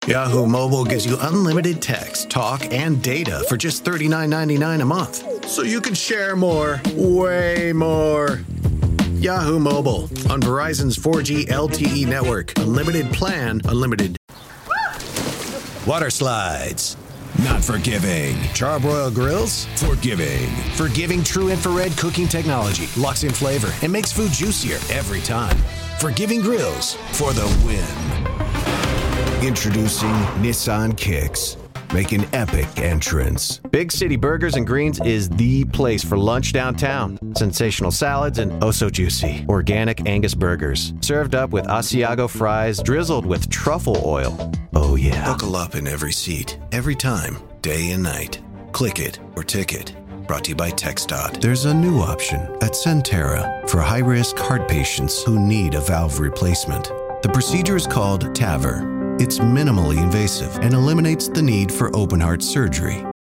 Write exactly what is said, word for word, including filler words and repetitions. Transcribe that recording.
Yahoo Mobile gives you unlimited text, talk, and data for just thirty-nine ninety-nine a month. So you can share more, way more. Yahoo Mobile on Verizon's four G L T E network. Unlimited plan, unlimited. Water slides. Not forgiving. Charbroil grills. Forgiving. Forgiving true infrared cooking technology. Locks in flavor and makes food juicier every time. Forgiving grills for the win. Introducing Nissan Kicks. Make an epic entrance. Big City Burgers and Greens is the place for lunch downtown. Sensational salads and oh so juicy organic Angus burgers. Served up with Asiago fries drizzled with truffle oil. Oh yeah. Buckle up in every seat, every time, day and night. Click it or ticket. Brought to you by TxDOT. There's a new option at Centera for high-risk heart patients who need a valve replacement. The procedure is called TAVR. It's minimally invasive and eliminates the need for open heart surgery.